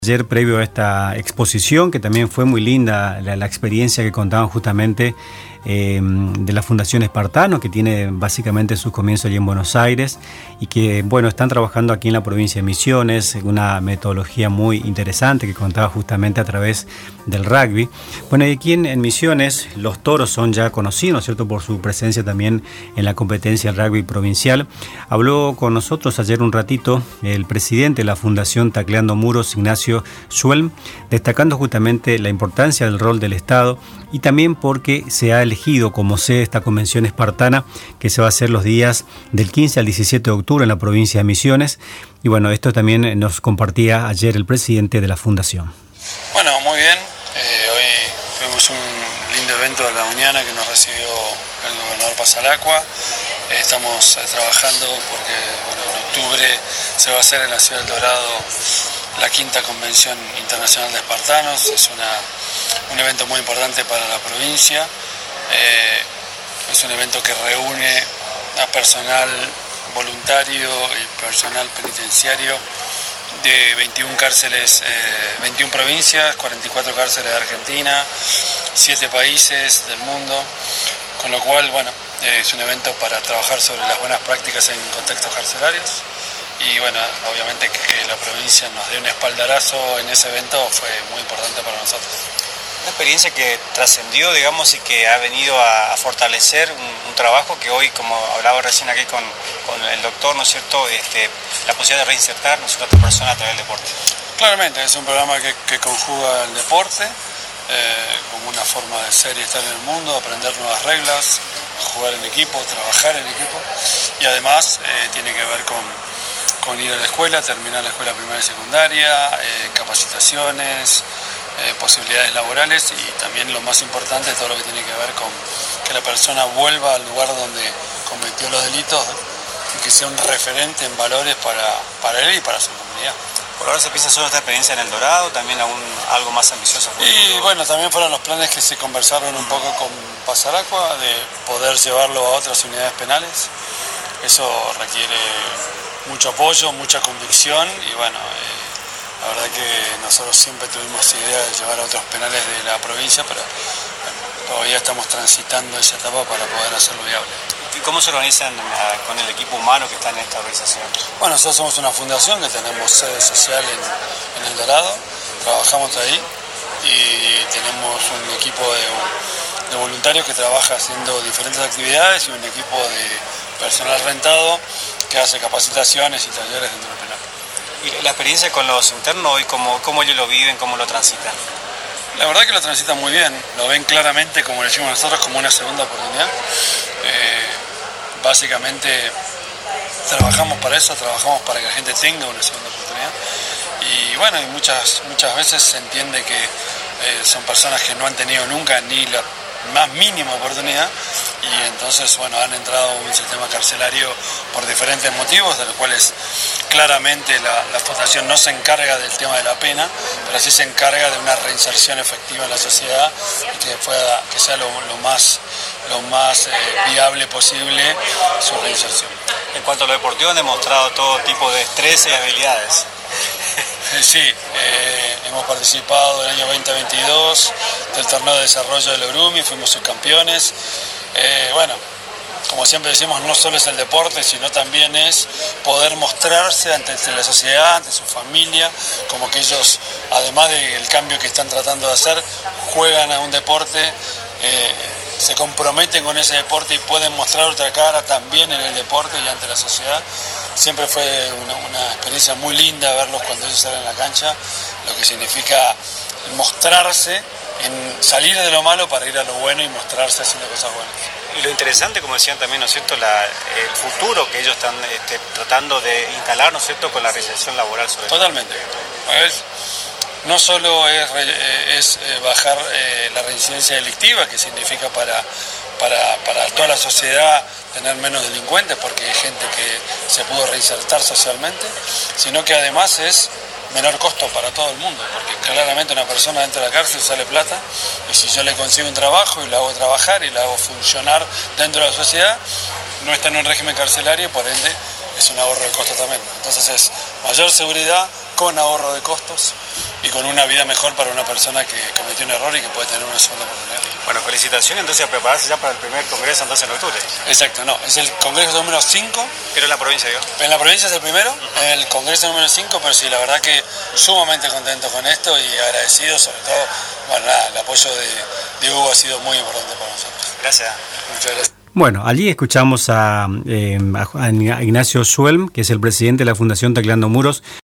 Ayer, previo a esta exposición, que también fue muy linda la experiencia que contaban justamente de la Fundación Espartano, que tiene básicamente sus comienzos allí en Buenos Aires y que, bueno, están trabajando aquí en la provincia de Misiones, una metodología muy interesante que contaba justamente a través del rugby. Bueno, y aquí en Misiones los toros son ya conocidos, ¿no es cierto?, por su presencia también en la competencia del rugby provincial. Habló con nosotros ayer un ratito el presidente de la Fundación Tacleando Muros, Ignacio Schwelm, destacando justamente la importancia del rol del Estado y también porque se ha elegido como sede esta convención espartana que se va a hacer los días del 15 al 17 de octubre en la provincia de Misiones. Y bueno, esto también nos compartía ayer el presidente de la Fundación. Bueno, muy bien. Hoy tuvimos un lindo evento de la mañana que nos recibió el gobernador Pasalacqua. Estamos trabajando porque en octubre se va a hacer en la ciudad del Dorado la quinta convención internacional de espartanos. Es un evento muy importante para la provincia. Es un evento que reúne a personal voluntario y personal penitenciario de 21 cárceles, 21 provincias, 44 cárceles de Argentina, 7 países del mundo, con lo cual, bueno, es un evento para trabajar sobre las buenas prácticas en contextos carcelarios. Y bueno, obviamente que la provincia nos dé un espaldarazo en ese evento fue muy importante para nosotros. Una experiencia que trascendió, digamos, y que ha venido a fortalecer un trabajo que hoy, como hablaba recién aquí con el doctor, ¿no es cierto?, la posibilidad de reinsertar, ¿no es cierto?, a otra persona a través del deporte. Claramente, es un programa que conjuga el deporte como una forma de ser y estar en el mundo, aprender nuevas reglas, jugar en equipo, trabajar en equipo, y además tiene que ver con ir a la escuela, terminar la escuela primaria y secundaria, capacitaciones, posibilidades laborales y también lo más importante, todo lo que tiene que ver con que la persona vuelva al lugar donde cometió los delitos y que sea un referente en valores para él y para su comunidad. Por ahora se piensa solo esta experiencia en El Dorado, también algo más ambicioso. Y bueno, también fueron los planes que se conversaron un poco con Pasalacqua de poder llevarlo a otras unidades penales. Eso requiere mucho apoyo, mucha convicción y bueno, la verdad que nosotros siempre tuvimos idea de llevar a otros penales de la provincia, pero bueno, todavía estamos transitando esa etapa para poder hacerlo viable. ¿Y cómo se organizan con el equipo humano que está en esta organización? Bueno, nosotros somos una fundación que tenemos sede social en El Dorado, trabajamos ahí y tenemos un equipo de voluntarios que trabaja haciendo diferentes actividades y un equipo de personal rentado que hace capacitaciones y talleres dentro del penal. ¿Y la experiencia con los internos hoy, cómo ellos lo viven, cómo lo transitan? La verdad que lo transitan muy bien, lo ven claramente, como le decimos nosotros, como una segunda oportunidad. Básicamente trabajamos para eso, trabajamos para que la gente tenga una segunda oportunidad. Y bueno, y muchas veces se entiende que son personas que no han tenido nunca ni la más mínima oportunidad y entonces bueno, han entrado a un sistema carcelario por diferentes motivos, de los cuales claramente la fundación no se encarga del tema de la pena, pero sí se encarga de una reinserción efectiva en la sociedad y que sea lo más viable posible su reinserción. En cuanto a lo deportivo, han demostrado todo tipo de destrezas y habilidades. Sí, hemos participado el año 2022 del torneo de desarrollo del Eurumi, fuimos subcampeones. Bueno, como siempre decimos, no solo es el deporte, sino también es poder mostrarse ante la sociedad, ante su familia, como que ellos, además del cambio que están tratando de hacer, juegan a un deporte, se comprometen con ese deporte y pueden mostrar otra cara también en el deporte y ante la sociedad. Siempre fue una experiencia muy linda verlos cuando ellos salen a la cancha, lo que significa mostrarse, salir de lo malo para ir a lo bueno y mostrarse haciendo cosas buenas. Y lo interesante, como decían también, ¿no es cierto?, el futuro que ellos están tratando de instalar, ¿no es cierto?, con la reinserción laboral sobre todo. Totalmente. No solo es bajar la reincidencia delictiva, que significa para toda la sociedad tener menos delincuentes, porque hay gente que se pudo reinsertar socialmente, sino que además es menor costo para todo el mundo, porque claramente una persona dentro de la cárcel sale plata, y si yo le consigo un trabajo y la hago trabajar y la hago funcionar dentro de la sociedad, no está en un régimen carcelario y por ende es un ahorro de costo también. Entonces es mayor seguridad, con ahorro de costos y con una vida mejor para una persona que cometió un error y que puede tener una segunda oportunidad. Bueno, felicitaciones entonces a prepararse ya para el primer congreso entonces en octubre. Exacto, no, es el congreso número 5. Pero en la provincia, digo. En la provincia es el primero, el congreso número 5, pero sí, la verdad que sumamente contento con esto y agradecido, sobre todo, bueno, nada, el apoyo de Hugo ha sido muy importante para nosotros. Gracias. Muchas gracias. Bueno, allí escuchamos a Ignacio Schwelm, que es el presidente de la Fundación Tacleando Muros.